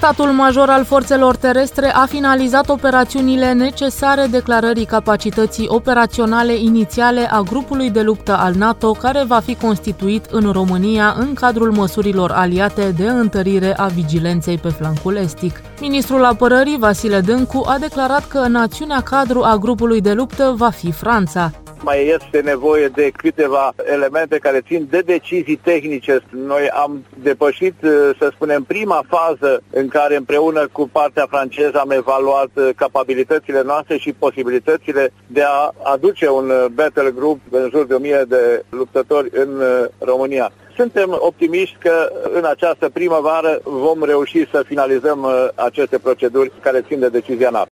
Statul major al forțelor terestre a finalizat operațiunile necesare declarării capacității operaționale inițiale a grupului de luptă al NATO, care va fi constituit în România în cadrul măsurilor aliate de întărire a vigilenței pe flancul estic. Ministrul Apărării, Vasile Dâncu, a declarat că națiunea cadru a grupului de luptă va fi Franța. Mai este nevoie de câteva elemente care țin de decizii tehnice. Noi am depășit, să spunem, prima fază în care împreună cu partea franceză am evaluat capabilitățile noastre și posibilitățile de a aduce un battle group în jur de 1000 de luptători în România. Suntem optimiști că în această primăvară vom reuși să finalizăm aceste proceduri care țin de decizia NATO.